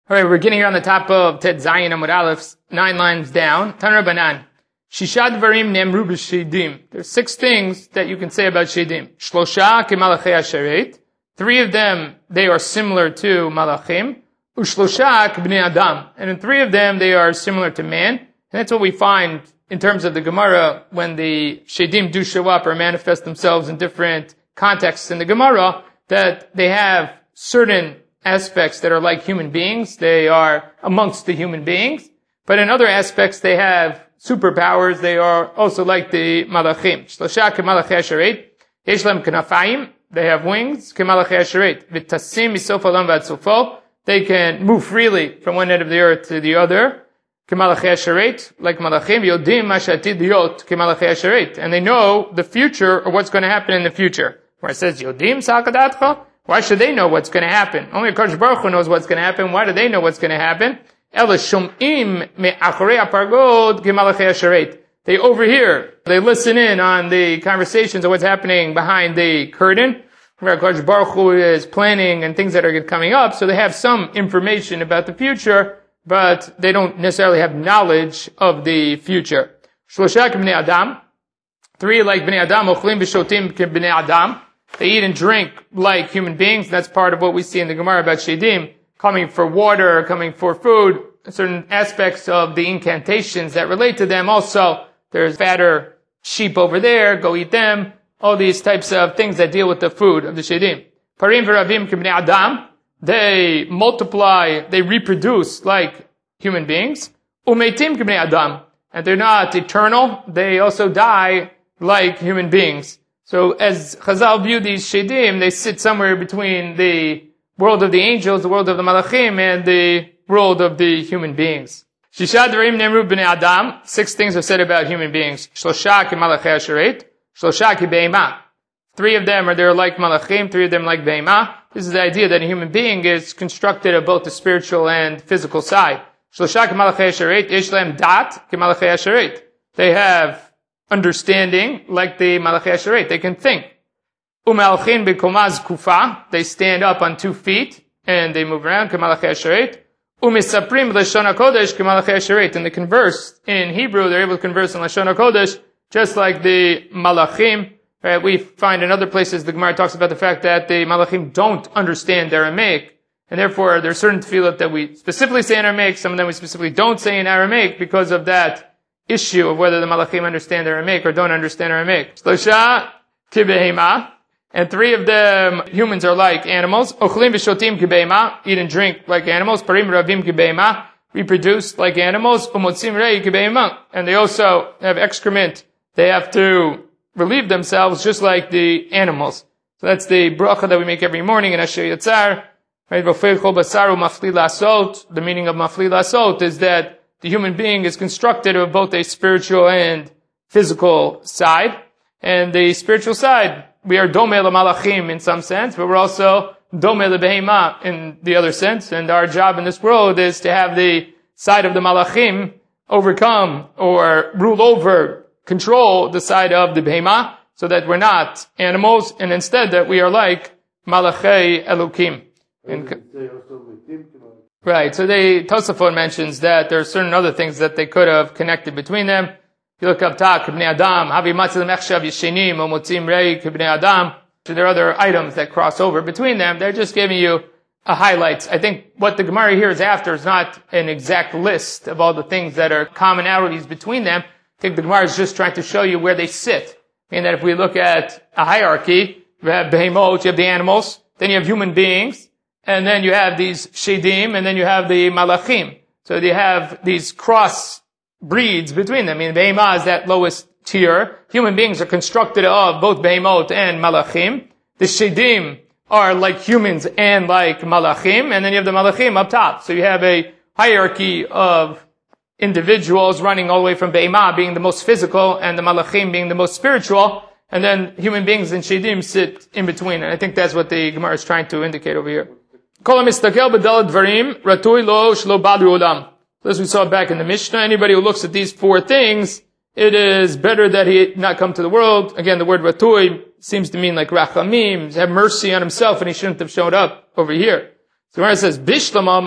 All right, we're getting here on the top of Tet Zayin Amud Aleph, 9 lines down. Taner Banan. Shishad Varim Nemru B'Shedim. There's 6 things that you can say about Shedim. Shlosha Kemalachei Asheret. 3 of them, they are similar to Malachim. Ushlosha K'Bnei Adam. And in 3 of them, they are similar to man. And that's what we find in terms of the Gemara when the Shedim do show up or manifest themselves in different contexts in the Gemara, that they have certain aspects that are like human beings. They are amongst the human beings. But in other aspects, they have superpowers. They are also like the Malachim. Shlosha Kemalachei Asheret. Yesh Lahem Knafayim. They have wings. Kemalachei Asheret. V'tasim misof olam v'ad sofo. They can move freely from one end of the earth to the other. Kemalachei Asheret. Like Malachim. Yodim ma she'atid yot kemalachei Asheret. And they know the future or what's going to happen in the future. Where it says, Yodim sa'akadatcha. Why should they know what's going to happen? Only HaKadosh Baruch Hu knows what's going to happen. Why do they know what's going to happen? They overhear. They listen in on the conversations of what's happening behind the curtain, where HaKadosh Baruch Hu is planning and things that are coming up. So they have some information about the future, but they don't necessarily have knowledge of the future. Shlosha B'nei Adam. 3 like B'nei Adam. Ochlim v'shotim B'nei Adam. They eat and drink like human beings. That's part of what we see in the Gemara about Shedim, coming for water, coming for food, certain aspects of the incantations that relate to them. Also, there's fatter sheep over there, go eat them. All these types of things that deal with the food of the Shedim. Parim v'ravim k'bnei Adam. They multiply, they reproduce like human beings. Umeitim k'bnei Adam. And they're not eternal. They also die like human beings. So as Chazal view these Shedim, they sit somewhere between the world of the angels, the world of the Malachim, and the world of the human beings. Shisha Dvarim Nemru B'nei Adam. 6 things are said about human beings. Shlosha Kemalachei Asheret. Shlosha Kebeima. 3 of them they're like Malachim, 3 of them like Beima. This is the idea that a human being is constructed of both the spiritual and physical side. Shlosha Kemalachei Asheret. Yesh Lahem Dat Kemalachei Asheret. They have understanding like the Malachei Asheret. They can think. U'malchin b'komaz kufa. They stand up on 2 feet and they move around. Kemalachei Asheret. U'misaprim l'shon hakodesh kemalachei Asheret. And they converse in Hebrew. They're able to converse in l'shon hakodesh just like the Malachim. Right? We find in other places the Gemara talks about the fact that the Malachim don't understand Aramaic. And therefore there are certain tefillot that we specifically say in Aramaic. Some of them we specifically don't say in Aramaic because of that issue of whether the Malachim understand Aramaic or don't understand Aramaic. Shlosha kibehema. And 3 of them, humans are like animals. Ochlim v'shotim kibehema. Eat and drink like animals. Parim ravim kibehema. Reproduce like animals. Umotzim rei kibehema. And they also have excrement. They have to relieve themselves just like the animals. So that's the bracha that we make every morning in Asher Yatzar. Right? The meaning of mafli lasot is that the human being is constructed of both a spiritual and physical side. And the spiritual side, we are domei l'malachim in some sense, but we're also domei l'behema in the other sense. And our job in this world is to have the side of the malachim overcome or rule over, control the side of the behema, so that we're not animals, and instead that we are like malachei elokim. Right, so Tosafot mentions that there are certain other things that they could have connected between them. If you look up top, K'bnei Adam, Havi Matzil Mechshav Yeshenim, Omotzim Rei, K'bnei Adam. So there are other items that cross over between them. They're just giving you a highlights. I think what the Gemara here is after is not an exact list of all the things that are commonalities between them. I think the Gemara is just trying to show you where they sit. And that if we look at a hierarchy, you have behemot, you have the animals, then you have human beings, and then you have these shedim, and then you have the malachim. So you have these cross breeds between them. I mean, behemah is that lowest tier. Human beings are constructed of both behemot and malachim. The shedim are like humans and like malachim, and then you have the malachim up top. So you have a hierarchy of individuals running all the way from behemah being the most physical and the malachim being the most spiritual, and then human beings and shedim sit in between. And I think that's what the Gemara is trying to indicate over here. As we saw back in the Mishnah, anybody who looks at these 4 things, it is better that he not come to the world. Again, the word ratui seems to mean like rachamim, have mercy on himself, and he shouldn't have showed up over here. So where it says, Bishlama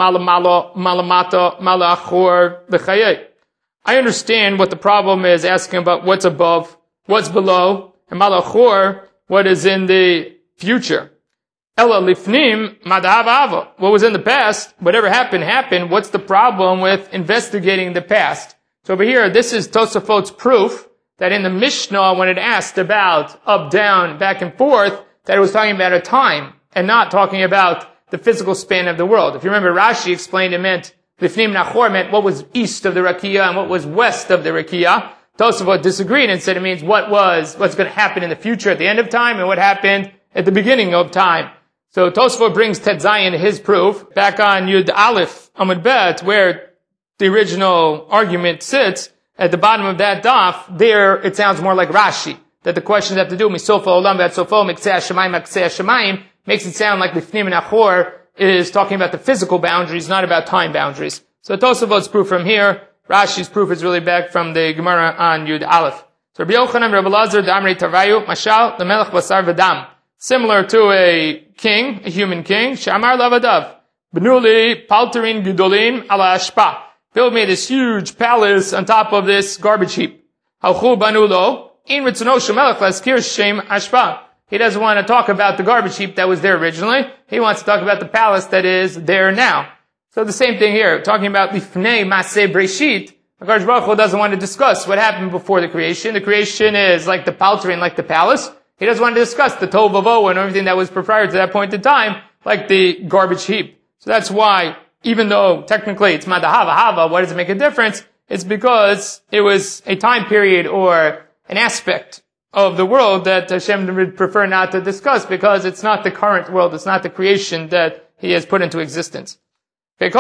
malamata malachor b'chayei. I understand what the problem is, asking about what's above, what's below, and malachor, what is in the future. Ella lifnim madhava. What was in the past, whatever happened, happened. What's the problem with investigating the past? So over here, this is Tosafot's proof that in the Mishnah, when it asked about up, down, back and forth, that it was talking about a time and not talking about the physical span of the world. If you remember, Rashi explained it meant lifnim nachor meant what was east of the rakia and what was west of the rakia. Tosafot disagreed and said it means what's going to happen in the future at the end of time and what happened at the beginning of time. So Tosafot brings Tet Zayin his proof back on Yud Aleph Amud Bet, where the original argument sits at the bottom of that daf. There it sounds more like Rashi, that the questions have to do misofa olam v'at sofo miksei hashamayim miksei hashamayim, makes it sound like lifnim and achor is talking about the physical boundaries, not about time boundaries. So Tosafot's proof from here, Rashi's proof is really back from the Gemara on Yud Aleph. So Rabbi Yochanan, Rabbi Lazar, Damrei Tavayu, Mashal, the Melech Basar V'dam. Similar to a king, a human king, Shamar Lavadav, Benuli, Palterin Gudolim, Ala Ashpa. Build me this huge palace on top of this garbage heap. Halchu Banulo, In Ritzono Shemelech Laskir Shem Ashpa. He doesn't want to talk about the garbage heap that was there originally. He wants to talk about the palace that is there now. So the same thing here, talking about Lifnei Maseh Breshit. HaKadosh Baruch Hu doesn't want to discuss what happened before the creation. The creation is like the Palterin, like the palace. He doesn't want to discuss the Tov Vavo and everything that was prior to that point in time, like the garbage heap. So that's why, even though technically it's Madahava Hava, why does it make a difference? It's because it was a time period or an aspect of the world that Hashem would prefer not to discuss because it's not the current world, it's not the creation that He has put into existence. Again,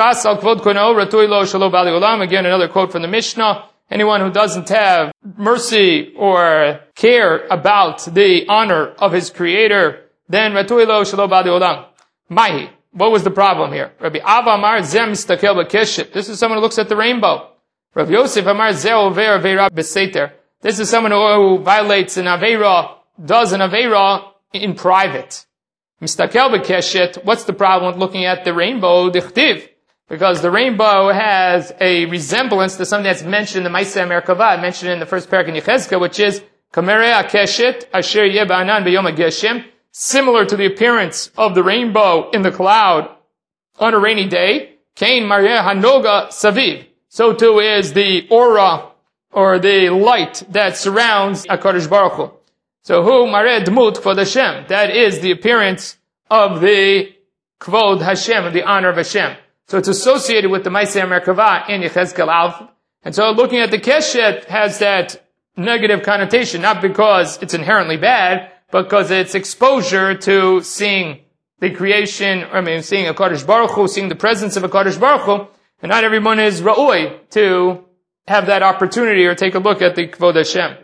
another quote from the Mishnah. Anyone who doesn't have mercy or care about the honor of his creator, then ratui lo shelo ba'di olam. Mahi. What was the problem here? Rabbi Abba Amar zeh mistakel b'keshet. This is someone who looks at the rainbow. Rabbi Yosef Amar zeh over aveira b'seiter. This is someone who violates an aveira, does an aveira in private. Mistakel b'keshet. What's the problem with looking at the rainbow? Dichtiv. Because the rainbow has a resemblance to something that's mentioned in the Maaseh Merkavah, mentioned in the first parak in Yechezkel, which is Kamerei HaKeshet Asher Yeh Ba'anan B'Yom HaGeshem, similar to the appearance of the rainbow in the cloud on a rainy day. Kain Mareh Hanoga Saviv. So too is the aura or the light that surrounds HaKadosh Baruch Hu. So who Mareh Dmut Kvod Hashem? That is the appearance of the Kvod Hashem, of the honor of Hashem. So it's associated with the Maaseh Merkavah in Yechezkel Alf. And so looking at the Keshet has that negative connotation, not because it's inherently bad, but because it's exposure to seeing the creation, seeing HaKadosh Baruch Hu, seeing the presence of HaKadosh Baruch Hu, and not everyone is ra'ui to have that opportunity or take a look at the Kvod Hashem.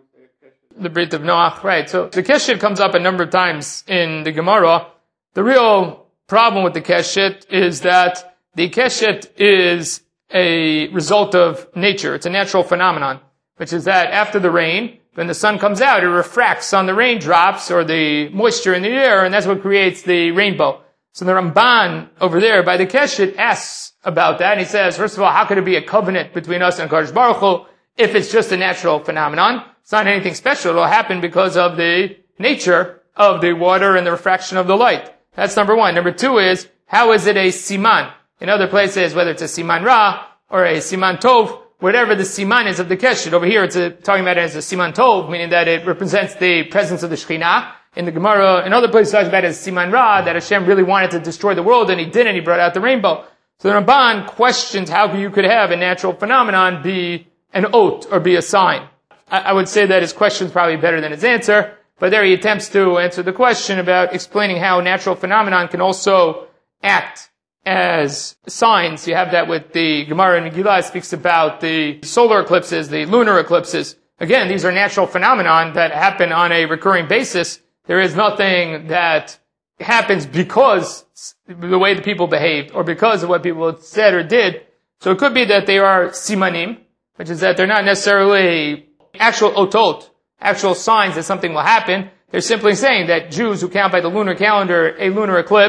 The Brit of Noach, right. So the Keshet comes up a number of times in the Gemara. The real problem with the Keshet is that the Keshet is a result of nature. It's a natural phenomenon, which is that after the rain, when the sun comes out, it refracts on the raindrops or the moisture in the air, and that's what creates the rainbow. So the Ramban over there by the Keshet asks about that, and he says, first of all, how could it be a covenant between us and Kadosh Baruch Hu if it's just a natural phenomenon? It's not anything special. It'll happen because of the nature of the water and the refraction of the light. That's number one. Number two is, how is it a siman? In other places, whether it's a siman ra or a siman tov, whatever the siman is of the keshet. Over here, it's talking about it as a siman tov, meaning that it represents the presence of the Shekhinah. In the Gemara, in other places, it talks about it as siman ra, that Hashem really wanted to destroy the world, and He did, and He brought out the rainbow. So the Ramban questions how you could have a natural phenomenon be an oath or be a sign. I would say that his question is probably better than his answer, but there he attempts to answer the question about explaining how natural phenomenon can also act as signs. You have that with the Gemara in Megillah. It speaks about the solar eclipses, the lunar eclipses. Again, these are natural phenomenon that happen on a recurring basis. There is nothing that happens because the way the people behaved or because of what people said or did. So it could be that they are simanim, which is that they're not necessarily actual otot, actual signs that something will happen. They're simply saying that Jews who count by the lunar calendar a lunar eclipse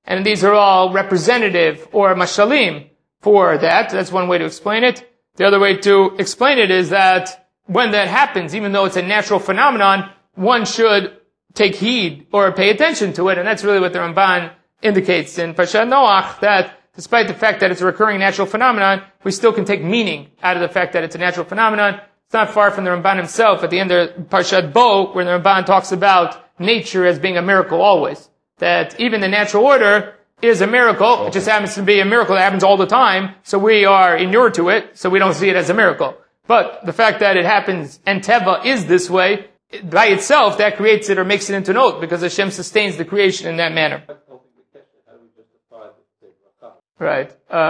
And these are all representative or mashalim for that. That's one way to explain it. The other way to explain it is that when that happens, even though it's a natural phenomenon, one should take heed or pay attention to it. And that's really what the Ramban indicates in Parshat Noach, that despite the fact that it's a recurring natural phenomenon, we still can take meaning out of the fact that it's a natural phenomenon. It's not far from the Ramban himself at the end of Parshat Bo, where the Ramban talks about nature as being a miracle always. That even the natural order is a miracle. It just happens to be a miracle that happens all the time, so we are inured to it, so we don't see it as a miracle. But the fact that it happens and Teva is this way, by itself, that creates it or makes it into note, because Hashem sustains the creation in that manner. Right.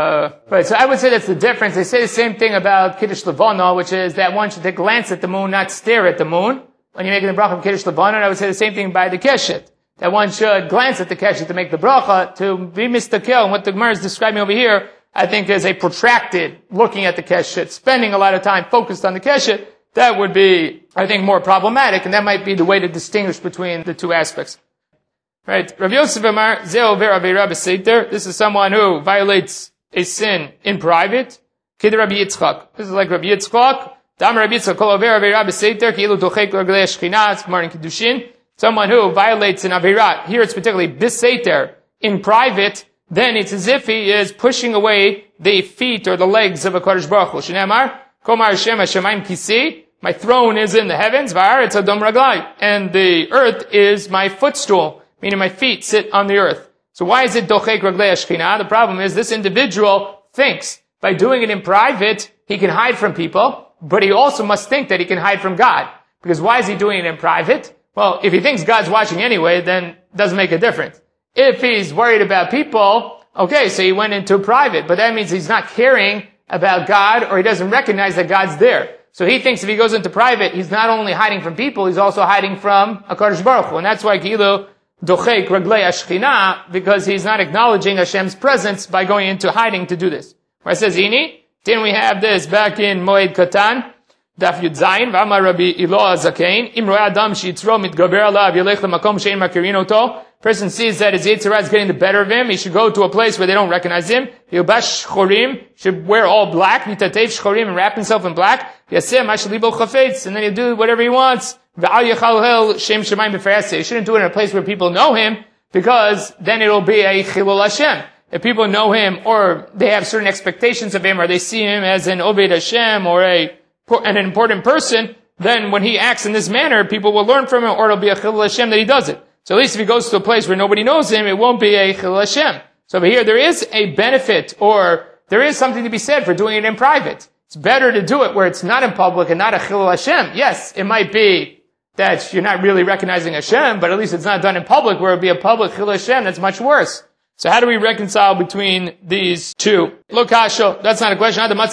So I would say that's the difference. They say the same thing about Kiddush Levana, which is that one should take a glance at the moon, not stare at the moon. When you're making the bracha of Kiddush Levana, I would say the same thing by the Keshet. That one should glance at the Keshet to make the bracha, to be mistakel. And what the Gemara is describing over here, I think, is a protracted looking at the Keshet, spending a lot of time focused on the Keshet. That would be, I think, more problematic, and that might be the way to distinguish between the two aspects. Right. Rav Yosef Amar, Zeo Ver Aveira B'Seiter. This is someone who violates a sin in private. Kid Rabbi Yitzchak. This is like Rabbi Yitzchak. Dam Rabbi Yitzchak Kol Aveira Aveira B'Seiter, Ki Ilu Tochek L'Reglei Shechina. It's Gemara in Kiddushin. Someone who violates an Aveira. Here it's particularly B'Seiter. In private, then it's as if he is pushing away the feet or the legs of a Kodesh Baruch Hu. Shneimar, Komar Hashem Hashemayim Kisi. My throne is in the heavens, Va'aretz Adom Raglai. And the earth is my footstool. Meaning my feet sit on the earth. So why is it dochek raglei Shechina? The problem is this individual thinks by doing it in private, he can hide from people, but he also must think that he can hide from God. Because why is he doing it in private? Well, if he thinks God's watching anyway, then it doesn't make a difference. If he's worried about people, okay, so he went into private, but that means he's not caring about God, or he doesn't recognize that God's there. So he thinks if he goes into private, he's not only hiding from people, he's also hiding from HaKadosh Baruch Hu. And that's why Kilu dochek raglei Ashchina, because he's not acknowledging Hashem's presence by going into hiding to do this. Where it says, Ini, didn't we have this back in Moed Katan? Daf Yud Zayin, V'amar Rabbi Iloah Zakein, Im ro'eh adam sheyitzro mitgaber alav yelech l'makom she'en makirin oto. Person sees that his Yitzhara is getting the better of him, he should go to a place where they don't recognize him. Yilbash shchorim, should wear all black, Nitatev shchorim, and wrap himself in black. Yaseh ma shelibo chafetz, and then he'll do whatever he wants. He shouldn't do it in a place where people know him, because then it'll be a chilul Hashem. If people know him, or they have certain expectations of him, or they see him as an Oved Hashem, or an important person, then when he acts in this manner, people will learn from him, or it'll be a chilul Hashem that he does it. So at least if he goes to a place where nobody knows him, it won't be a chilul Hashem. So over here, there is a benefit, or there is something to be said for doing it in private. It's better to do it where it's not in public and not a chilul Hashem. Yes, it might be that you're not really recognizing Hashem, but at least it's not done in public, where it would be a public chilul Hashem. That's much worse. So how do we reconcile between these two? Look, Hasho, that's not a question. Depends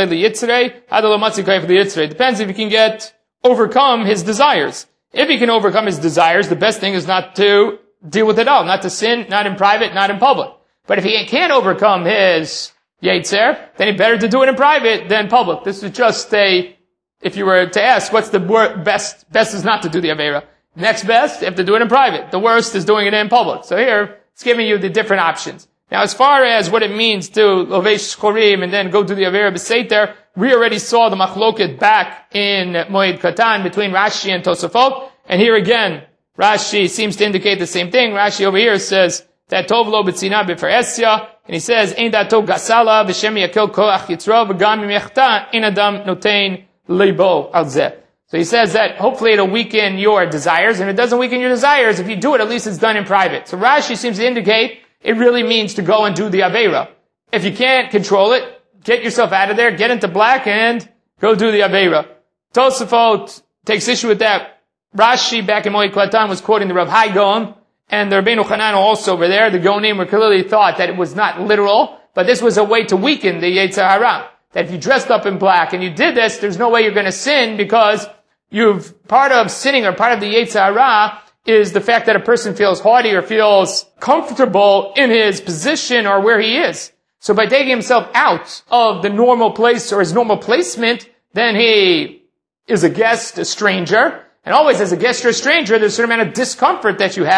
if he can overcome his desires. If he can overcome his desires, the best thing is not to deal with it all, not to sin, not in private, not in public. But if he can't overcome his Yetzer, then he better to do it in private than public. This is just if you were to ask, what's the best? Best is not to do the Aveira. Next best, you have to do it in private. The worst is doing it in public. So here, it's giving you the different options. Now, as far as what it means to Lovesh Chorim and then go do the Aveira B'Seiter, we already saw the machloket back in Moed Katan between Rashi and Tosafot. And here again, Rashi seems to indicate the same thing. Rashi over here says that Tov lo b'tzina b'feresya, and he says, Ein dato gasala v'shem yakel koach yitzro v'gam yechta in adam notein leibo al zeh. So he says that hopefully it'll weaken your desires, and if it doesn't weaken your desires, if you do it, at least it's done in private. So Rashi seems to indicate it really means to go and do the Aveira. If you can't control it, get yourself out of there, get into black, and go do the Aveira. Tosafot takes issue with that. Rashi back in Moed Katan was quoting the Rav Hai Gaon, and the Rabbeinu Hanan also were there. The Gaonim were clearly thought that it was not literal, but this was a way to weaken the Yetzer Hara. That if you dressed up in black and you did this, there's no way you're going to sin, because part of sinning, or part of the Yetzer Hara, is the fact that a person feels haughty or feels comfortable in his position or where he is. So by taking himself out of the normal place or his normal placement, then he is a guest, a stranger. And always as a guest or a stranger, there's a certain amount of discomfort that you have.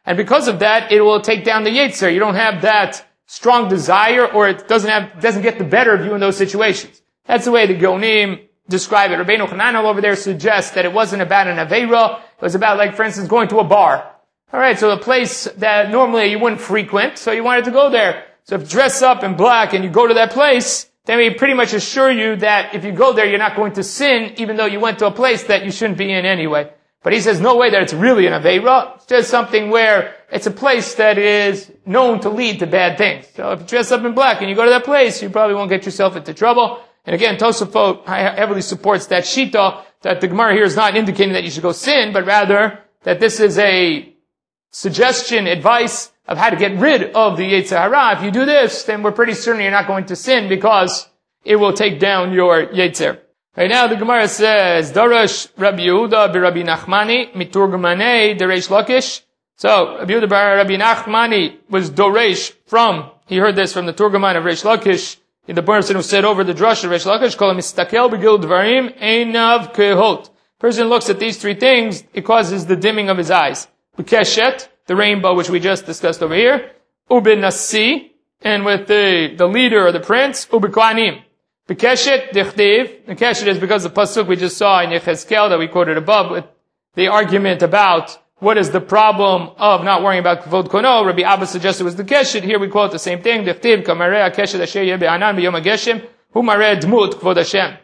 And because of that, it will take down the Yetzer. You don't have that strong desire, or it doesn't get the better of you in those situations. That's the way the Geonim describe it. Rabbeinu Hananel over there suggests that it wasn't about an Aveira. It was about, like, for instance, going to a bar. Alright, so a place that normally you wouldn't frequent, so you wanted to go there. So if you dress up in black and you go to that place, then we pretty much assure you that if you go there, you're not going to sin, even though you went to a place that you shouldn't be in anyway. But he says no way that it's really an Aveira. It's just something where it's a place that is known to lead to bad things. So if you dress up in black and you go to that place, you probably won't get yourself into trouble. And again, Tosafot heavily supports that shita, that the Gemara here is not indicating that you should go sin, but rather that this is a suggestion, advice of how to get rid of the Yetzer Hara. If you do this, then we're pretty certain you're not going to sin because it will take down your Yetzer. Right now the Gemara says, Darash Rabbi Yehuda b'Rabbi Nachmani miturgmanei deresh Lakish. So Rabbi Yehuda b'Rabbi Nachmani was doresh from, he heard this from the Turgaman of Reish Lakish, the person who said over the drush of Reish Lakish, called him mistakel b'gil dvarim einav kehot. Person looks at these three things, it causes the dimming of his eyes. B'keshet, the rainbow which we just discussed over here, u'b'nasi, and with the leader or the prince, u'b'kohanim. B'keshet dichtiv, the keshet is because the pasuk we just saw in Yechezkel that we quoted above with the argument about what is the problem of not worrying about kvod kono. Rabbi Abba suggested it was the keshet. Here we quote the same thing. Dichtiv kamareh keshet asher yeh be'anan b'yom hageshem hu mareh dmut kvod Hashem.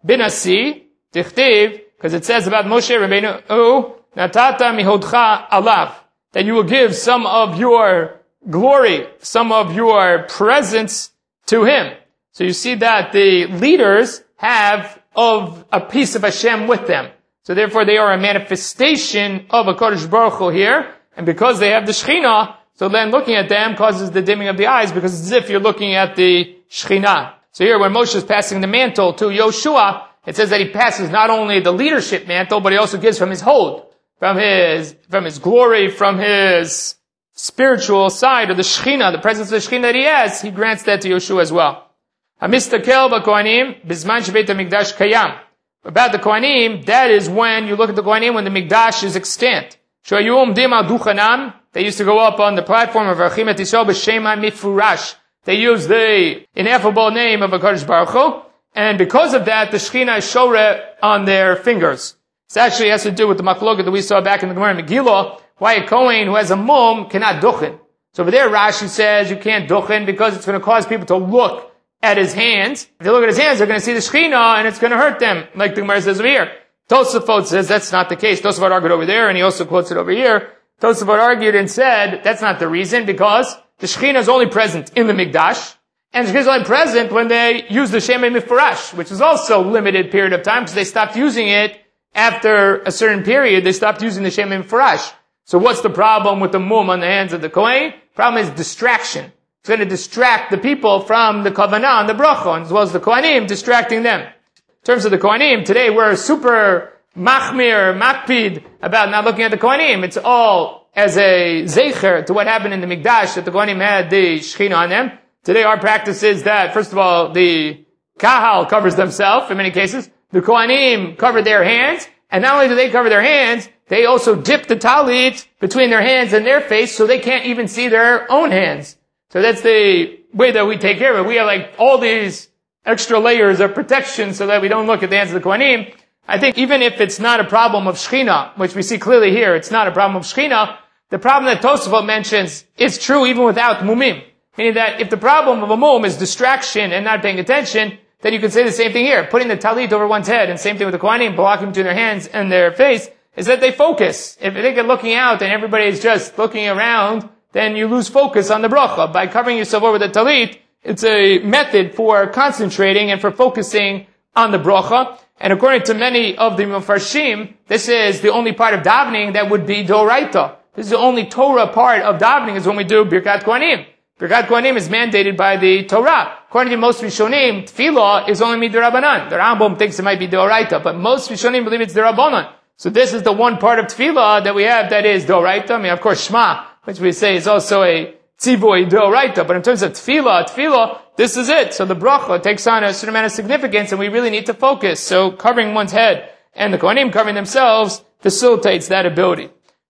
B'nasi dichtiv, because it says about Moshe Rabbeinu natata mihodcha alav, that you will give some of your glory, some of your presence to him. So you see that the leaders have of a piece of Hashem with them. So therefore they are a manifestation of a Kodesh Baruch Hu here. And because they have the Shekhinah, so then looking at them causes the dimming of the eyes because it's as if you're looking at the Shekhinah. So here when Moshe is passing the mantle to Yoshua, it says that he passes not only the leadership mantle, but he also gives from his hold, from his glory, from his spiritual side, or the Shekhinah, the presence of the Shekhinah that he has, he grants that to Yoshua as well. Hamistakel b'Kohanim b'zman shebeit hamikdash kayam. About the Kohanim, that is when you look at the Kohanim when the Mikdash is extant. Shoyum dim al duchanam, they used to go up on the platform of Archim et Yisrael b'shema mifurash. They use the ineffable name of HaKadosh Baruch Hu, and because of that, the Shekhinah is shoreh on their fingers. This actually has to do with the machloket that we saw back in the Gemara Megillah, why a Kohen who has a mum cannot duchen. So over there, Rashi says you can't duchen because it's going to cause people to look at his hands. If they look at his hands, they're going to see the Shekhinah, and it's going to hurt them, like the Gemara says over here. Tosafot says that's not the case. Tosafot argued over there, and he also quotes it over here. Tosafot argued and said that's not the reason, because the Shekhinah is only present in the Mikdash, and the Shekhinah is only present when they use the Shema Mifurash, which is also a limited period of time, because they stopped using it after a certain period. They stopped using the Shema Mifurash. So what's the problem with the mum on the hands of the Kohen? Problem is distraction. It's going to distract the people from the Kavanah and the Bracha, as well as the Kohanim, distracting them. In terms of the Kohanim, today we're super machmir, makpid, about not looking at the Kohanim. It's all as a zecher to what happened in the Mikdash, that the Kohanim had the Shekhinah on them. Today our practice is that, first of all, the Kahal covers themselves in many cases. The Kohanim cover their hands, and not only do they cover their hands, they also dip the talit between their hands and their face so they can't even see their own hands. So that's the way that we take care of it. We have like all these extra layers of protection so that we don't look at the hands of the Kohanim. I think even if it's not a problem of Shekhinah, which we see clearly here, it's not a problem of Shekhinah, the problem that Tosafot mentions is true even without mumim. Meaning that if the problem of a mum is distraction and not paying attention, then you could say the same thing here. Putting the talit over one's head, and same thing with the Kohanim, blocking between their hands and their face, is that they focus. If they get looking out and everybody is just looking around, then you lose focus on the bracha. By covering yourself over the talit, it's a method for concentrating and for focusing on the bracha. And according to many of the Mefarshim, this is the only part of davening that would be Doraita. This is the only Torah part of davening is when we do Birkat Kohanim. Birkat Kohanim is mandated by the Torah. According to most Rishonim, Tefillah is only Midrabanan. The Rambam thinks it might be Doraita, but most Rishonim believe it's Derabanan. So this is the one part of Tefillah that we have that is Doraita. I mean, of course, Shema, which we say is also a tzivoy deoraita, but in terms of tefillah, this is it. So the bracha takes on a certain amount of significance, and we really need to focus. So covering one's head and the Kohanim covering themselves facilitates that ability.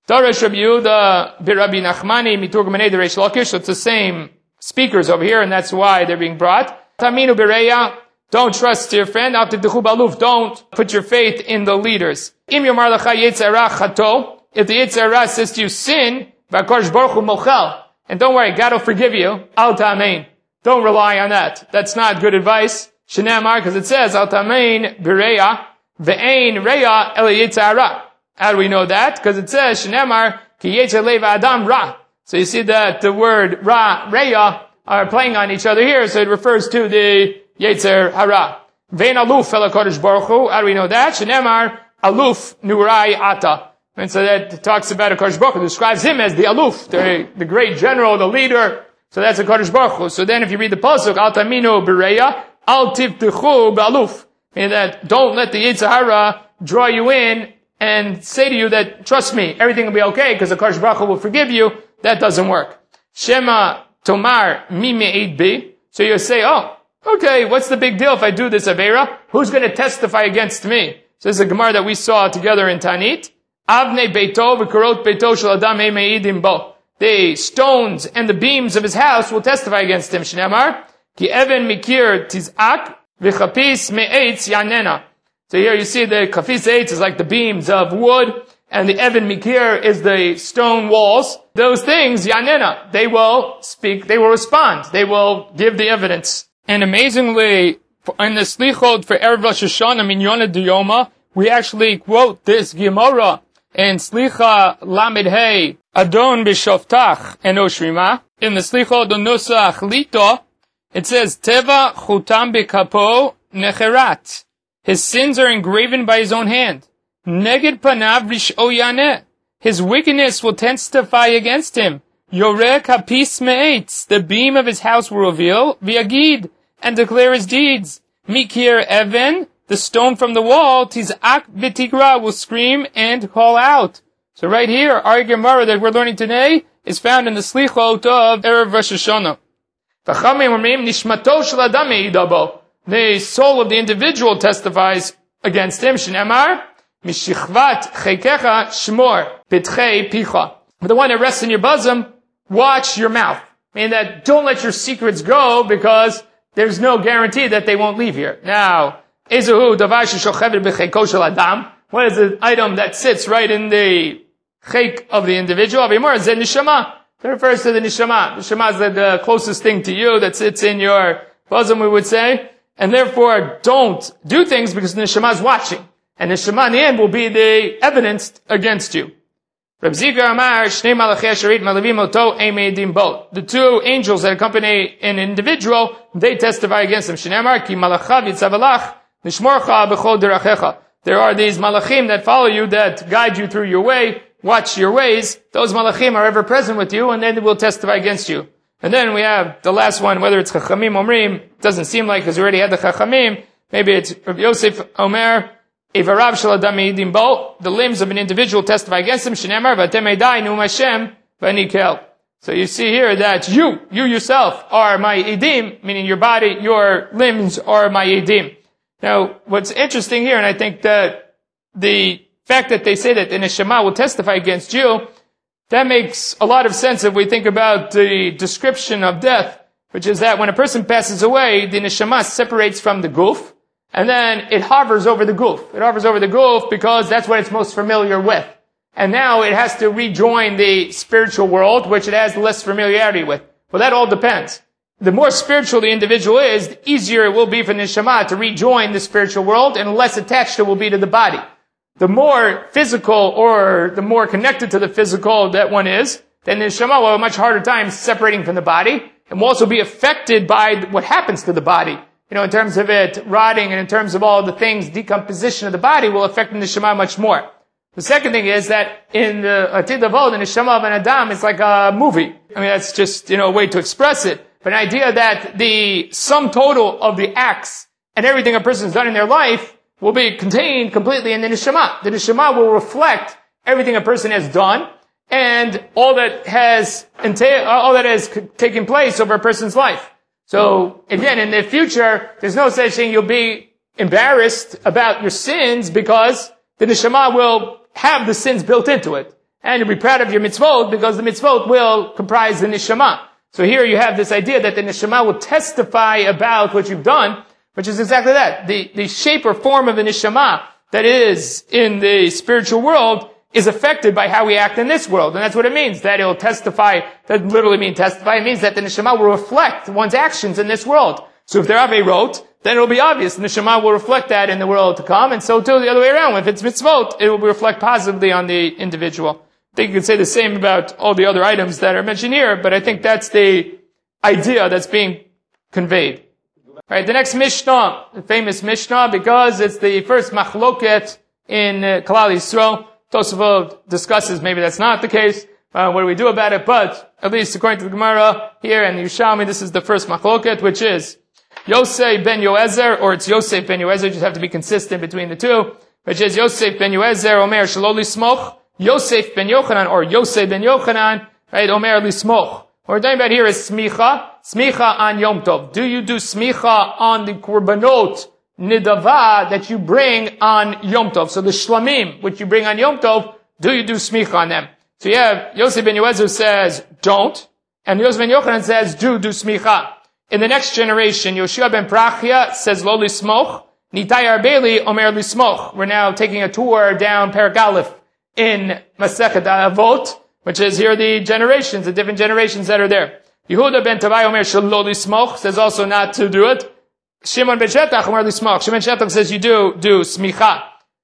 Darash Rabbi Yehuda b'Rabbi Nachmani miturgmanei d'Reish Lakish. So it's the same speakers over here, and that's why they're being brought. Taminu b'Reya. Don't trust your friend. Don't put your faith in the leaders. If the Yetzer Hara says to you, sin, and don't worry, God will forgive you. Al Tamein. Don't rely on that. That's not good advice. Shenamar, because it says, Al Tamein b'Reya, ve'ein Reya el Yetzer Hara. How do we know that? Because it says, Shenamar, ki Yetzer Leva Adam Ra. So you see that the word Ra, Reya are playing on each other here, so it refers to the Yetzer Hara. Vein aluf el HaKadosh Baruch Hu. How do we know that? Shenemar aluf nurai ata. And so that talks about HaKadosh Baruch Hu. Describes him as the aluf, the great general, the leader. So that's HaKadosh Baruch Hu. So then if you read the pasuk, al taminu b'reya, al tivtichu b'aluf. Meaning that don't let the Yetzer Hara draw you in and say to you that, trust me, everything will be okay because HaKadosh Baruch Hu will forgive you. That doesn't work. Shema tomar mi me'id bi. So you say, oh, okay, what's the big deal if I do this Avera? Who's going to testify against me? So this is a Gemara that we saw together in Tanit. Avnei beito v'karot beito shel adam he me'idim bo. The stones and the beams of his house will testify against him. Shneamar, ki even mikir tizak v'chapis me'etz yanena. So here you see the chapis eitz is like the beams of wood, and the even mikir is the stone walls. Those things, yanena, they will speak, they will respond, they will give the evidence. And amazingly, in the Slichot for Erev Rosh Hashanah, Minyona Diyoma, we actually quote this Gemara in Slicha Lamed Hey, Adon B'Shoftach and Oshrima. In the Slichot Nusach Lito, it says, Teva Chutam B'Kapo Necherat. His sins are engraven by his own hand. Neged Panav Rish'o Yaneh. His wickedness will testify against him. Yoreh Kapis Me'etz. The beam of his house will reveal. V'yagid. And declare his deeds. Mikir Even, the stone from the wall, Tizak V'tigra, will scream and call out. So right here, our Gemara that we're learning today is found in the Slichot of Erev Rosh Hashanah. The soul of the individual testifies against him. Shneamar, Mishichvat Chekecha Shmor Pitchei Picha. The one that rests in your bosom, watch your mouth. Meaning that don't let your secrets go because there's no guarantee that they won't leave here. Now, what is the item that sits right in the chek of the individual? That refers to the neshama. The neshama is the closest thing to you that sits in your bosom, we would say. And therefore, don't do things because the neshama is watching. And the neshama in the end will be the evidence against you. The two angels that accompany an individual, they testify against him. There are these malachim that follow you, that guide you through your way, watch your ways. Those malachim are ever present with you, and then they will testify against you. And then we have the last one, whether it's Chachamim Omrim, doesn't seem like, because we already had the Chachamim. Maybe it's Rabbi Yosef Omer, Ivarav shel adam me'idim bo, the limbs of an individual testify against him. Shneimar v'atem edai nu'um Hashem v'nikel. So you see here that you yourself are my edim, meaning your body, your limbs are my edim. Now, what's interesting here, and I think that the fact that they say that the neshama will testify against you, that makes a lot of sense if we think about the description of death, which is that when a person passes away, the neshama separates from the guf, and then it hovers over the guf. It hovers over the guf because that's what it's most familiar with. And now it has to rejoin the spiritual world, which it has less familiarity with. Well, that all depends. The more spiritual the individual is, the easier it will be for the neshama to rejoin the spiritual world, and less attached it will be to the body. The more physical, or the more connected to the physical that one is, then the neshama will have a much harder time separating from the body, and will also be affected by what happens to the body. In terms of it rotting, and in terms of all the things, decomposition of the body will affect the neshama much more. The second thing is that in the Atid Avod, the neshama of an Adam is like a movie. That's just, a way to express it. But an idea that the sum total of the acts and everything a person has done in their life will be contained completely in the neshama. The neshama will reflect everything a person has done and all that has taken place over a person's life. So, again, in the future, there's no such thing you'll be embarrassed about your sins because the neshama will have the sins built into it. and you'll be proud of your mitzvot because the mitzvot will comprise the neshama. So here you have this idea that the neshama will testify about what you've done, which is exactly that. The shape or form of the neshama that is in the spiritual world is affected by how we act in this world. And that's what it means, that it will testify. That doesn't literally mean testify. It means that the neshama will reflect one's actions in this world. So if they're averot, then it'll be obvious. The neshama will reflect that in the world to come, and so too the other way around. If it's mitzvot, it will reflect positively on the individual. I think you could say the same about all the other items that are mentioned here, but I think that's the idea that's being conveyed. Alright, the next Mishnah, the famous Mishnah, because it's the first machloket in Klal Yisrael. Tosafot discusses maybe that's not the case. What do we do about it? But at least according to the Gemara here and Yerushalmi, this is the first machloket, which is Yosef ben Yoezer, or it's Yosef ben Yoezer, you just have to be consistent between the two, which is Yosef ben Yoezer, Omer Shalol Lismoch, Yosef ben Yochanan, or Yosef ben Yochanan, right, Omer Lismoch. What we're talking about here is smicha on Yom Tov. Do you do smicha on the korbanot nidava that you bring on Yom Tov? So the shlamim, which you bring on Yom Tov, do you do smicha on them? So you have Yosef ben Yoezer says, don't, and Yosef ben Yochanan says, do smicha. In the next generation, Yoshua ben Prachia says, lo lismoch, Nitai Arbeli omer lismoch. We're now taking a tour down Perek Aleph in Masechet Avot, which is here the generations, the different generations that are there. Yehuda ben Tavai omer shelo lismoch, says also not to do it. Shimon ben Shetach omer lismoch. Shimon ben Shetach says you do smicha.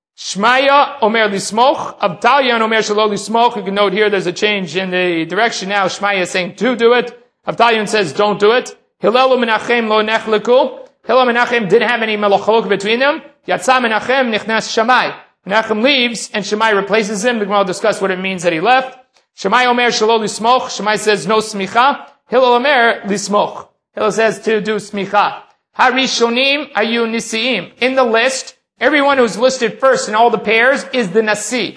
Shmaya omer lismoch. Avtalyon omer shelo lismoch. You can note here there's a change in the direction now. Shmaya is saying to do it. Avtalyon says don't do it. Hillel Menachem lo nechleku. Hillel Menachem didn't have any melocholok between them. Yatsa Menachem nichnas Shammai. Menachem leaves and Shammai replaces him. The Gemara will discuss what it means that he left. Shammai omer shelo lismoch. Shammai says no smicha. Hillel omer lismoch. Hillel says to do smicha. Harishonim ayu nisiim. In the list, everyone who's listed first in all the pairs is the nasi.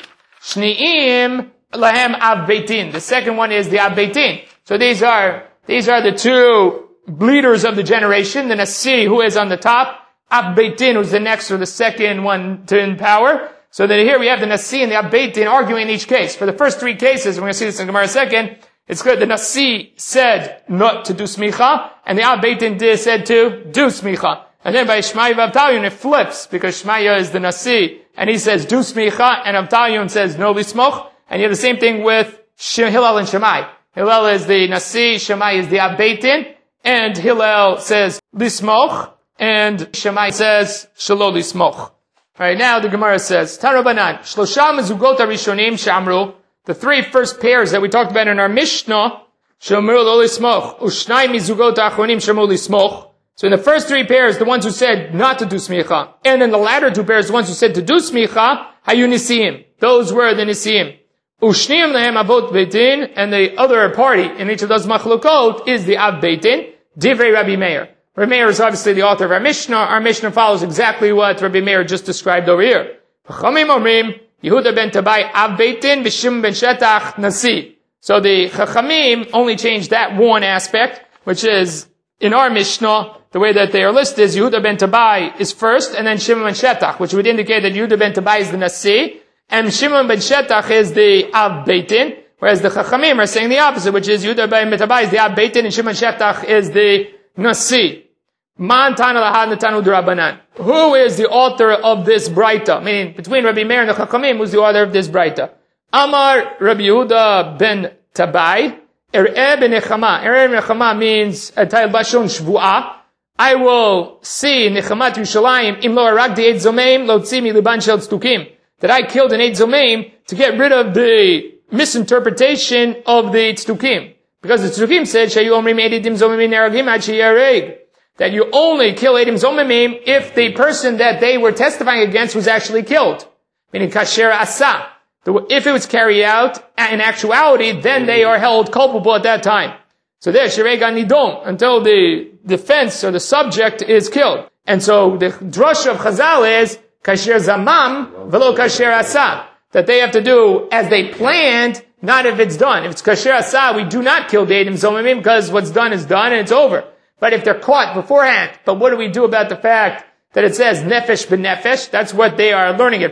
Shniim lahem av beitin. The second one is the av beitin. So these are the two leaders of the generation, the Nasi, who is on the top, Ab Beitin, who's the next or the second one to in power. So that here we have the Nasi and the Ab Beitin arguing in each case. For the first three cases, we're going to see this in Gemara in a second, it's good. The Nasi said not to do smicha, and the Ab Beitin said to do smicha. And then by Shmaya Avtalyon it flips, because Shmaya is the Nasi, and he says do smicha, and Avtalyon says no lismoch. And you have the same thing with Hillel and Shammai. Hillel is the Nasi, Shammai is the Ab Beitin, and Hillel says lismoch, and Shammai says shelo lismoch. Alright, now the Gemara says, Tarabanan, Shlosha Mezugot Arishonim Shamru, the three first pairs that we talked about in our Mishnah, Shomru lo lismoch, Ushnai Mezugot Achronim Shomru lismoch. So in the first three pairs, the ones who said not to do smicha, and in the latter two pairs, the ones who said to do smicha, hayu nisiim. Those were the nisiim. Ushniim lehem avot beitin, and the other party in each of those machlokot is the av beitin, divrei Rabbi Meir. Rabbi Meir is obviously the author of our Mishnah. Our Mishnah follows exactly what Rabbi Meir just described over here. Chachamim omrim, Yehuda ben Tabai av beitin, v'Shimon ben Shetach nasi. So the Chachamim only changed that one aspect, which is, in our Mishnah, the way that they are listed is Yehuda ben Tabai is first, and then Shimon ben Shetach, which would indicate that Yehuda ben Tabai is the nasi, and Shimon ben Shetach is the av beitin, whereas the Chachamim are saying the opposite, which is Yehuda ben Tabai is the av beitin, and Shimon Shetach is the nasi. Man tana lahad netanu d'Rabbanan. Who is the author of this braita? Meaning, between Rabbi Meir and the Chachamim, who's the author of this braita? Amar Rabbi Yehuda ben Tabai, Er'eh ben Nechama. Er'eh ben Nechama means, Atayel Bashon Shvu'ah. I will see Nechamat Yerushalayim, im lo aragdi Eid Zomeim, lo tzimi liban shel tztukim. That I killed an Eid Zomeim to get rid of the misinterpretation of the tztukim. Because the tztukim said, Shayu omrim Eidim Zomim neragim ad sheyareg. That you only kill Eidim Zomimim if the person that they were testifying against was actually killed. Meaning kasher asa. If it was carried out in actuality, then they are held culpable at that time. So there, Shirega Nidom, until the defense or the subject is killed. And so the drush of Chazal is kasher zamam velo kasher asa. That they have to do as they planned, not if it's done. If it's kasher asa, we do not kill the Eidim Zomimim because what's done is done and it's over. But if they're caught beforehand, but what do we do about the fact that it says nefesh b'nefesh? That's what they are learning it from.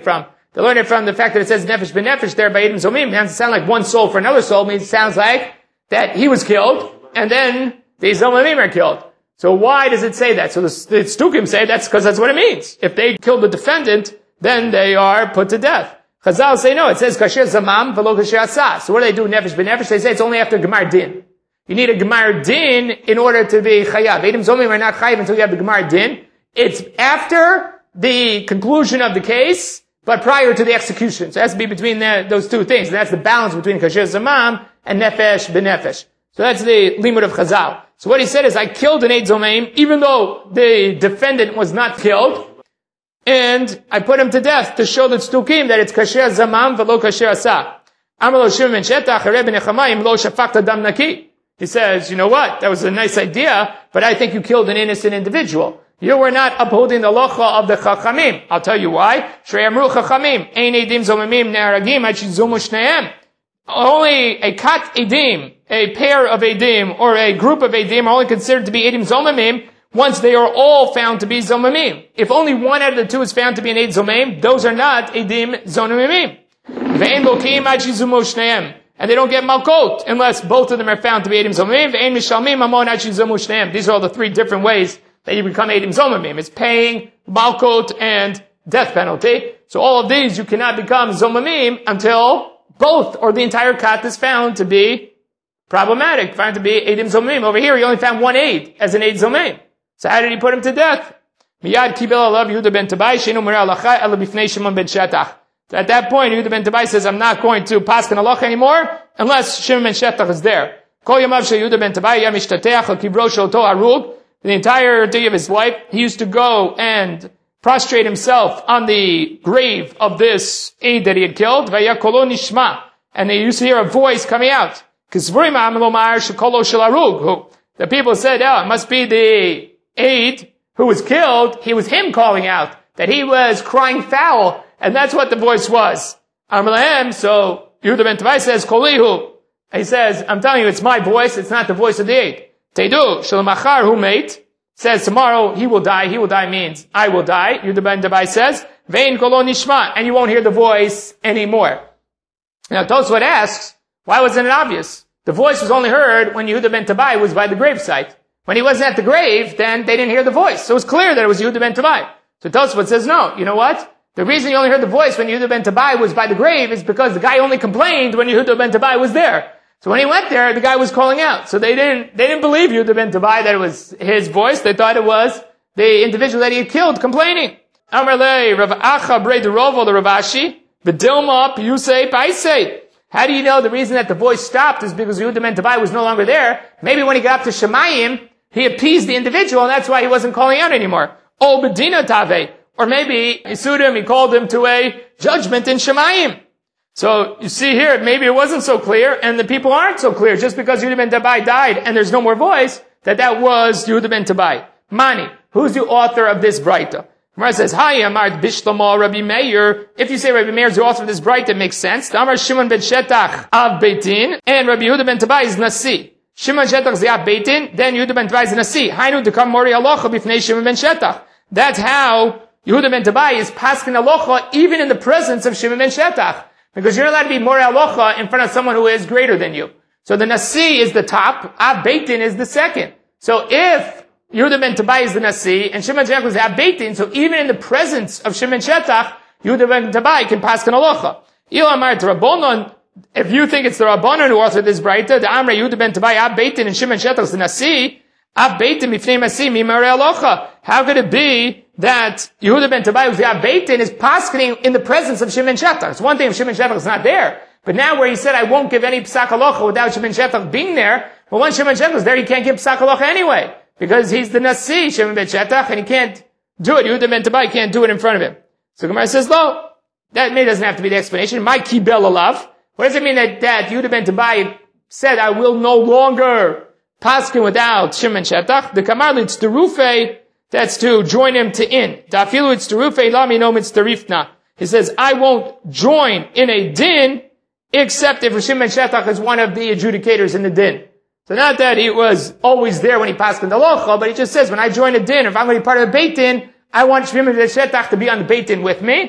They learn it from the fact that it says nefesh b'nefesh there by Edim Zomim. It doesn't sound like one soul for another soul. It sounds like that he was killed, and then the Zomimim are killed. So why does it say that? So the Stukim say that's because that's what it means. If they killed the defendant, then they are put to death. Chazal say no, it says kasher zamam v'lo kasher asah. So what do they do nefesh b'nefesh? They say it's only after Gemar Din. You need a Gemar Din in order to be chayav. Edim Zomim are not chayav until you have the Gemar Din. It's after the conclusion of the case, but prior to the execution. So it has to be between those two things. And that's the balance between kasher zamam and nefesh b'nefesh. So that's the limud of Chazal. So what he said is, I killed an Eid Zomeim, even though the defendant was not killed, and I put him to death to show the Tzdukim that it's kasher zamam v'lo kasher asah. Amar lo Shimon ben Shetach, harei b'nechamayim lo shafakta dam naki. He says, you know what, that was a nice idea, but I think you killed an innocent individual. You were not upholding the locha of the Chachamim. I'll tell you why. Shrei amru Chachamim, ein edim zomimim ne'aragim ad shizumu shneim. Only a kat edim, a pair of edim, or a group of edim are only considered to be edim zomimim once they are all found to be zomimim. If only one out of the two is found to be an ed zomim, those are not edim zomimim. Ve'en lokim ad shizumu shneim. And they don't get malkot unless both of them are found to be edim zomimim. Ve'en mishalmim mamon ad shizumu shneim. These are all the three different ways that you become edim zomimim. It's paying, malkot, and death penalty. So all of these you cannot become zomimim until both or the entire kat is found to be problematic, found to be edim zomim. Over here, he only found one aid as an eid zomim. So how did he put him to death? Miyad kibel alav Yehuda ben Tabai sheinu mereh alacha ela bifnei Shimon ben Shetach. So at that point, Yehuda ben Tabai says, I'm not going to paskin halacha anymore unless Shimon ben Shetach is there. Kol yamav she Yehuda ben Tabai yam ishtateach al kibro shel to harug. The entire day of his life, he used to go and prostrate himself on the grave of this aide that he had killed. Vayakolo nishma. And they used to hear a voice coming out. The people said, oh, it must be the aide who was killed. It was him calling out, that he was crying foul. And that's what the voice was. So Yehuda ben Tabai says, Kolihu. He says, I'm telling you, it's my voice, it's not the voice of the aide. Teidu, Shalamachar hu mate. Says tomorrow he will die. He will die means I will die. Yehuda ben Tabai says, Vein kolo nishma, and you won't hear the voice anymore. Now Tosfot asks, why wasn't it obvious? The voice was only heard when Yehuda ben Tabai was by the gravesite. When he wasn't at the grave, then they didn't hear the voice. So it was clear that it was Yehuda ben Tabai. So Tosfot says, no, you know what? The reason you only heard the voice when Yehuda ben Tabai was by the grave is because the guy only complained when Yehuda ben Tabai was there. So when he went there, the guy was calling out. So they didn't believe Yehuda ben Tabai that it was his voice. They thought it was the individual that he had killed complaining. Amar le Rav Acha Brei Derovo the Ravashi, V'dilma Piyusei Paisei. How do you know the reason that the voice stopped is because Yehuda ben Tabai was no longer there? Maybe when he got up to Shemayim, he appeased the individual and that's why he wasn't calling out anymore. O Bedina Tave. Or maybe he sued him, he called him to a judgment in Shemayim. So you see here, maybe it wasn't so clear, and the people aren't so clear. Just because Yehuda ben Tabai died and there's no more voice, that was Yehuda ben Tabai. Mani, who's the author of this Braita? Gemara says, Hi, Amar Bishlama Rabbi Meir. If you say Rabbi Meir is the author of this Braita, it makes sense. The Amar Shimon ben Shetach av Beitin, and Rabbi Yehuda ben Tabai is Nasi. Shimon Shetach is the av Beitin, then Yehuda ben Tabai is Nasi. Hainu dekam mori alocha bifnei Shimon ben Shetach. That's how Yehuda ben Tabai is paskin alocha even in the presence of Shimon ben Shetach. Because you're not allowed to be more alocha in front of someone who is greater than you. So the Nasi is the top, Ab Beitin is the second. So if Yehuda ben Tabai is the Nasi, and Shimon Shetach is Ab Beitin, so even in the presence of Shimon Shetach, Yehuda ben Tabai can pass an alocha. Ilamar to Rabbonon, if you think it's the Rabbonon who authored this Braita, the Amra Yehuda ben Tabai Ab Beitin and Shimon Shetach is the Nasi, Ab Beitin mifnei Nasi mimare alocha. How could it be that Yehuda ben Tabai, who's the Ab Beitin, is paskening in the presence of Shimon Shetach? It's one thing if Shimon Shetach is not there, but now where he said, I won't give any psak halacha without Shimon Shetach being there, well, when Shimon Shetach is there, he can't give psak halacha anyway, because he's the Nasi, Shimon ben Shetach, and he can't do it. Yehuda ben Tabai can't do it in front of him. So Gemara says, no, that doesn't have to be the explanation. My kibel alav. What does it mean that Yehuda ben Tabai said, I will no longer paskin without Shimon Shetach? The kamar it's the rufe, that's to join him to in. Dafilu it's the rufe, lami nom it's the rifna. He says, I won't join in a din, except if Shimon Shetach is one of the adjudicators in the din. So not that he was always there when he passed in the locha, but he just says, when I join a din, if I'm going to be part of the Beit Din, I want Shimon Shetach to be on the Beit Din with me.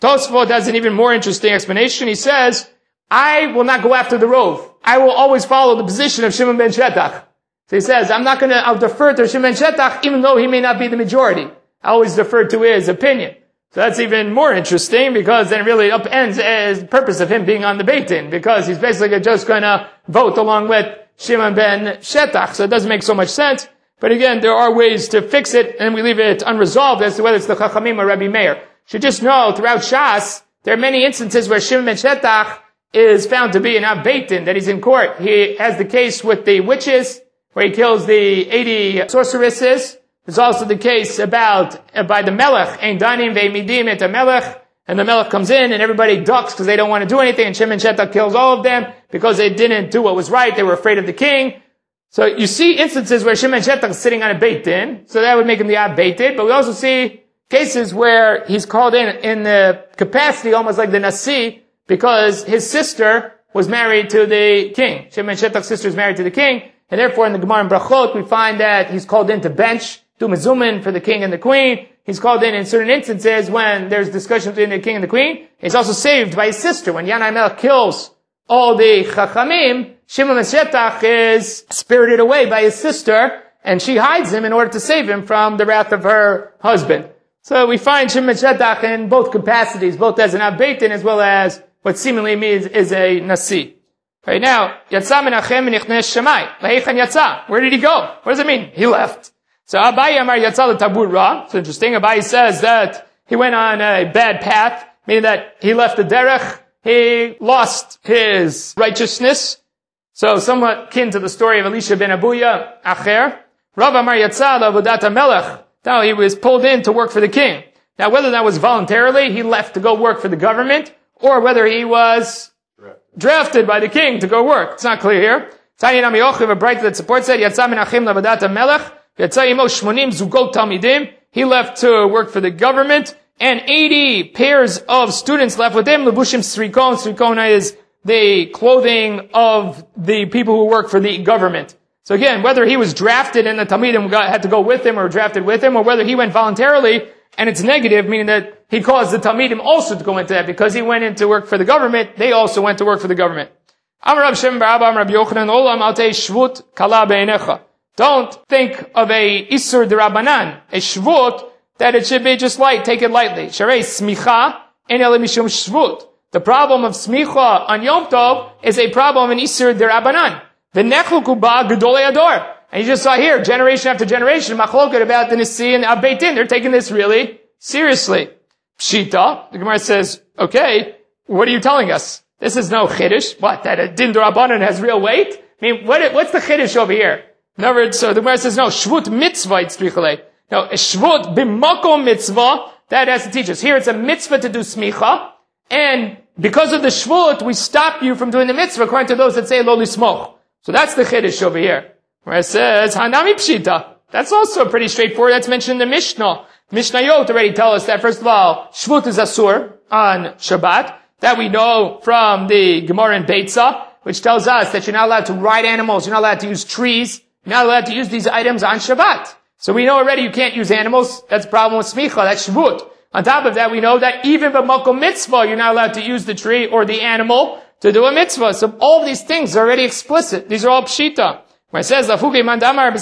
Tosfot has an even more interesting explanation. He says, I will not go after the rove. I will always follow the position of Shimon ben Shetach. So he says, I'll defer to Shimon ben Shetach even though he may not be the majority. I always defer to his opinion. So that's even more interesting because then it really upends the purpose of him being on the Beit Din, because he's basically just going to vote along with Shimon ben Shetach. So it doesn't make so much sense. But again, there are ways to fix it, and we leave it unresolved as to whether it's the Chachamim or Rabbi Meir. You should just know, throughout Shas, there are many instances where Shimon ben Shetach is found to be an Beit Din, that he's in court. He has the case with the witches, where he kills the 80 sorceresses. There's also the case about, by the Melech, Ein Danim ve'midim et Melech, and the Melech comes in and everybody ducks because they don't want to do anything, and Shimon ben Shetach kills all of them because they didn't do what was right, they were afraid of the king. So you see instances where Shimon ben Shetach is sitting on a Beit Din, so that would make him the Beit Din, but we also see cases where he's called in the capacity almost like the Nasi, because his sister was married to the king. Shimon ben Shetach's sister is married to the king, and therefore in the Gemara and Brachot we find that he's called in to bench, do mezumin for the king and the queen. He's called in certain instances when there's discussion between the king and the queen. He's also saved by his sister. When Yanai Melech kills all the Chachamim, Shimon ben Shetach is spirited away by his sister, and she hides him in order to save him from the wrath of her husband. So we find Shimon ben Shetach in both capacities, both as an Beit Din as well as what seemingly means is a Nasi. Right now, Yatsa Menachem Nichnes Shemai. Lahechan Yatsa. Where did he go? What does it mean? He left. So Abaye Amar Yatsa L'Tabur Ra. It's interesting. Abaye says that he went on a bad path, meaning that he left the derech. He lost his righteousness. So somewhat kin to the story of Elisha ben Abuya, Acher. Rav Amar Yatsa L'Avodat HaMelech. Now he was pulled in to work for the king. Now whether that was voluntarily, he left to go work for the government, or whether he was drafted by the king to go work. It's not clear here. Tanya Nami Yochav, a bright that supports it. Yatsa Menachem L'Avodat HaMelech. Yatsa Imo Shmonim Zugot Talmidim. He left to work for the government, and 80 pairs of students left with him. Levushim Srikon. Srikona is the clothing of the people who work for the government. So again, whether he was drafted and the Talmidim had to go with him or drafted with him, or whether he went voluntarily, and it's negative, meaning that he caused the Talmidim also to go into that, because he went in to work for the government, they also went to work for the government. Amar Rav Shem bar Abba Amar Rabbi Yochanan Olam Altei Shvut Kala Be'enecha. Don't think of a Isur D'Rabbanan, a Shvut, that it should be just light, take it lightly. Sharei Smicha En Ele Mishum Shvut. The problem of Smicha on Yom Tov is a problem in Isur D'Rabbanan. V'nechluku ba Gedolei Ador. And you just saw here, generation after generation, machloket about the Nisi and Beit Din. They're taking this really seriously. Pshita, the Gemara says, okay, what are you telling us? This is no chiddush. What, that a Din D'Rabbanan has real weight? I mean, what's the chiddush over here? In other words, so the Gemara says, no, shvut mitzvah itzrichalei. No, a shvut b'makom mitzvah, that has to teach us. Here it's a mitzvah to do smicha, and because of the shvut, we stop you from doing the mitzvah, according to those that say lo lismoch. So that's the chiddush over here. Where it says, Hanami Pshita. That's also pretty straightforward. That's mentioned in the Mishnah. Mishnayot already tell us that, first of all, Shvut is Asur on Shabbat. That we know from the Gemara in Beitza, which tells us that you're not allowed to ride animals, you're not allowed to use trees, you're not allowed to use these items on Shabbat. So we know already you can't use animals. That's the problem with Smicha. That's Shvut. On top of that, we know that even b'makom mitzvah, you're not allowed to use the tree or the animal to do a mitzvah. So all of these things are already explicit. These are all Pshita. When it says, back in the Gemara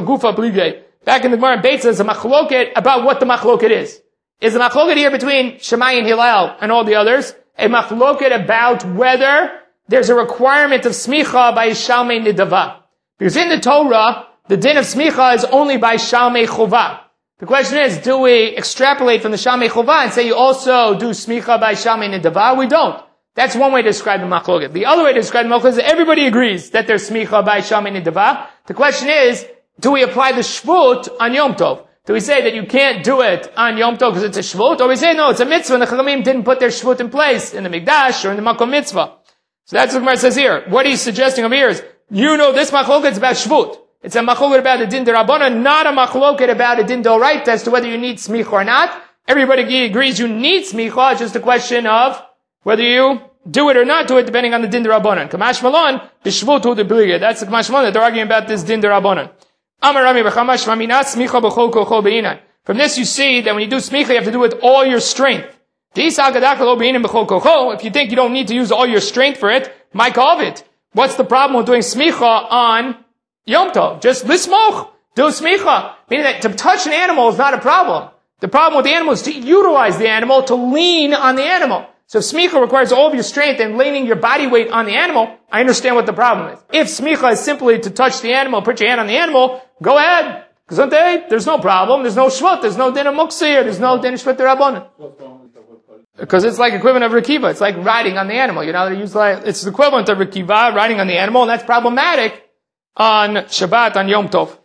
in Beitza, there's a machloket about what the machloket is. Is the machloket here between Shammai and Hillel and all the others a machloket about whether there's a requirement of smicha by Shalmei Nidava? Because in the Torah, the din of smicha is only by Shalmei Chova. The question is, do we extrapolate from the Shalmei Chova and say you also do smicha by Shalmei Nidava? We don't. That's one way to describe the machloket. The other way to describe the machloket is that everybody agrees that there's smicha by Shalmei Nidava. The question is, do we apply the shvut on Yom Tov? Do we say that you can't do it on Yom Tov because it's a shvut? Or we say, no, it's a mitzvah and the Chachamim didn't put their shvut in place in the Mikdash or in the Makom Mitzvah. So that's what Gemara says here. What he's suggesting over here is, you know this machloket is about shvut. It's a machloket about a din d'Rabbanan, not a machloket about a din d'oraita as to whether you need smicha or not. Everybody agrees you need smicha. It's just a question of whether you do it or not do it, depending on the din d'Rabbanan. Kamash Malon, b'shvut hu debliga. That's the Kamash Malon that they're arguing about this din d'Rabbanan. Amar Rami b'chamash maminat smicha b'chol kol b'inai. From this you see that when you do smicha, you have to do it with all your strength. If you think you don't need to use all your strength for it, what's the problem with doing smicha on Yom Tov? Just lismoch, do smicha. Meaning that to touch an animal is not a problem. The problem with the animal is to utilize the animal, to lean on the animal. So if smicha requires all of your strength and leaning your body weight on the animal, I understand what the problem is. If smicha is simply to touch the animal, put your hand on the animal, go ahead. There's no problem. There's no shvut. There's no din of muksir. There's no din of shvut derabbanan. Because it's like equivalent of Rekiva. It's like riding on the animal. It's the equivalent of Rekiva, riding on the animal, and that's problematic on Shabbat, on Yom Tov.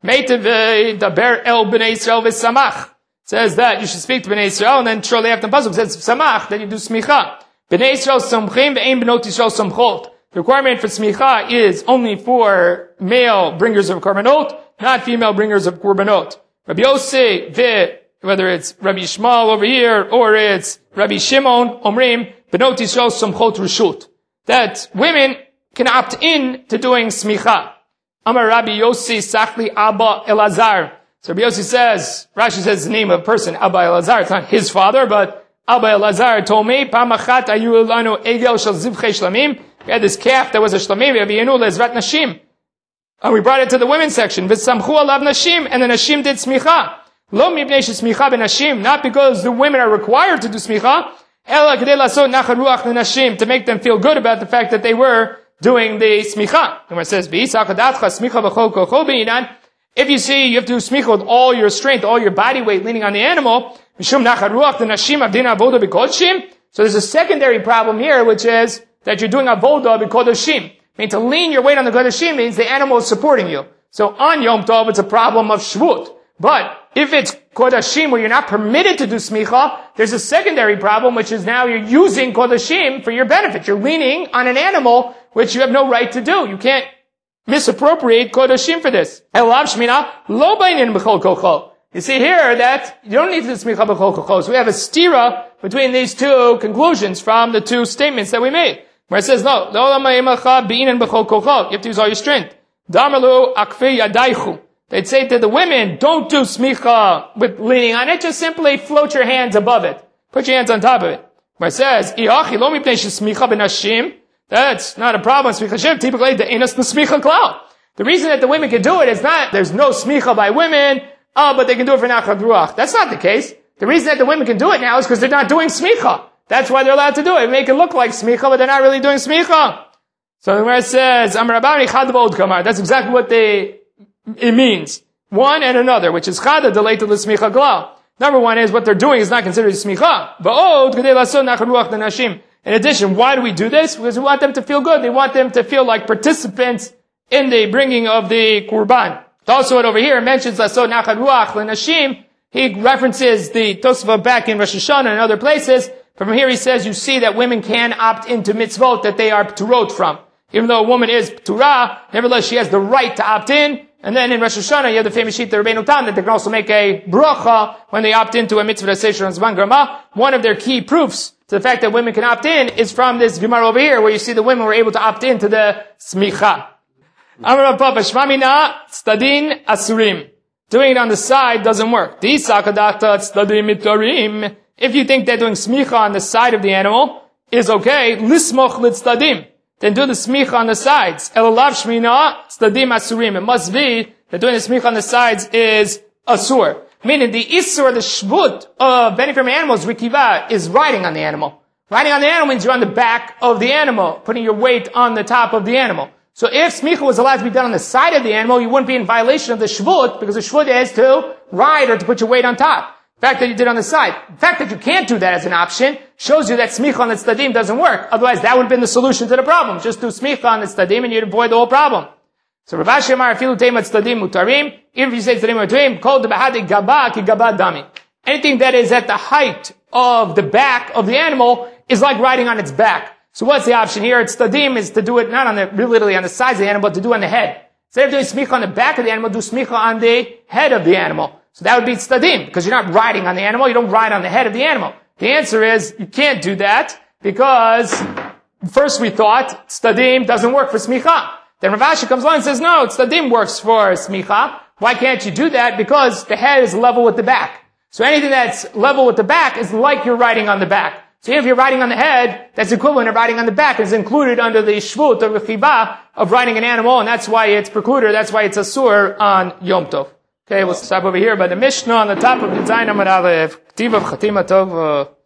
Meitiv daber el b'nei Yisrael v'samach. Says that you should speak to b'nei Yisrael, and then shortly after the pasuk says samach, then you do smicha. B'nei Yisrael samchim v'ein b'not Yisrael samchot. The requirement for smicha is only for male bringers of korbanot, not female bringers of korbanot. Rabbi Yossi, whether it's Rabbi Shmuel over here, or it's Rabbi Shimon, Omrim, Benot Yisrael Samchot Rishut. That women can opt in to doing smicha. Amar Rabbi Yossi Sachli Abba Elazar. So Rabbi Yossi says, Rashi says the name of a person, Abba Elazar. It's not his father, but Abba Elazar told me, Pamachat ayu elanu egel shel zivchei shlamim. We had this calf that was a shlamim, Rabbi Yenu lezrat nashim. And we brought it to the women's section. V'samchu alav nashim, and the nashim did smicha. Lo mibnei smicha benashim, not because the women are required to do smicha, ela kedei lasot nachat ruach lenashim, to make them feel good about the fact that they were doing the smicha. And it says, smicha b'chol kochol b'yinan. If you see you have to do smicha with all your strength, all your body weight leaning on the animal, mishum nachat ruach lenashim avdin avoda b'kodshim. So there's a secondary problem here, which is that you're doing avoda b'kodshim. I mean, to lean your weight on the kodshim means the animal is supporting you. So on Yom Tov, it's a problem of shvut. But if it's kodashim where you're not permitted to do smicha, there's a secondary problem, which is now you're using kodashim for your benefit. You're leaning on an animal which you have no right to do. You can't misappropriate kodashim for this. You see here that you don't need to do smicha b'chol kochol. So we have a stira between these two conclusions from the two statements that we made. Where it says, no, you have to use all your strength. Damalu akfi yadaychu. They'd say to the women, don't do smicha with leaning on it, just simply float your hands above it. Put your hands on top of it. Where it says, that's not a problem. Typically, the reason that the women can do it is not, there's no smicha by women, but they can do it for nachat ruach. That's not the case. The reason that the women can do it now is because they're not doing smicha. That's why they're allowed to do it. Make it look like smicha, but they're not really doing smicha. So where it says, that's exactly what it means. One and another, which is chada delayed to the smicha glal. Number one is what they're doing is not considered smicha. In addition, why do we do this? Because we want them to feel good. They want them to feel like participants in the bringing of the kurban. Also, over here mentions lasot nachat ruach lenashim. He references the Tosafot back in Rosh Hashanah and other places. From here he says you see that women can opt into mitzvot that they are p'turot from. Even though a woman is p'turah, nevertheless she has the right to opt in. And then in Rosh Hashanah you have the famous sheet of Rabbeinu Tam that they can also make a bracha when they opt into a mitzvah session on Zman Grama. One of their key proofs to the fact that women can opt in is from this Gemara over here where you see the women were able to opt into the smicha. Amar Papa Shmamina Stadin Asurim. Doing it on the side doesn't work. If you think that doing smicha on the side of the animal is okay, lismoch litzdadim, then do the smicha on the sides. Elalav shmina tzdadim asurim. It must be that doing the smicha on the sides is asur. Meaning the isur, the shvut of benefit from animals, rikiva, is riding on the animal. Riding on the animal means you're on the back of the animal, putting your weight on the top of the animal. So if smicha was allowed to be done on the side of the animal, you wouldn't be in violation of the shvut, because the shvut is to ride or to put your weight on top. The fact that you did on the side. The fact that you can't do that as an option shows you that smicha on the tzdadim doesn't work. Otherwise, that would have been the solution to the problem. Just do smicha on the tzdadim and you'd avoid the whole problem. So Rav Ashi Amar afilu teima tzdadim mutarim. Even if you say tzdadim mutarim, kol debahadi gaba ki gaba dami. Anything that is at the height of the back of the animal is like riding on its back. So what's the option here? It's tzdadim is to do it not on the, literally on the sides of the animal, but to do it on the head. Instead of doing smicha on the back of the animal, do smicha on the head of the animal. So that would be tzdadim, because you're not riding on the animal, you don't ride on the head of the animal. The answer is, you can't do that, because first we thought tzdadim doesn't work for smicha. Then Rav Ashi comes along and says, no, tzdadim works for smicha. Why can't you do that? Because the head is level with the back. So anything that's level with the back is like you're riding on the back. So if you're riding on the head, that's equivalent of riding on the back. It's included under the shvut of the chivah of riding an animal, and that's why it's precluded. That's why it's asur on Yom Tov. Okay, we'll stop over here by the Mishnah on the top of the Zayin Amud Aleph. K'tiv of Chatima Tov.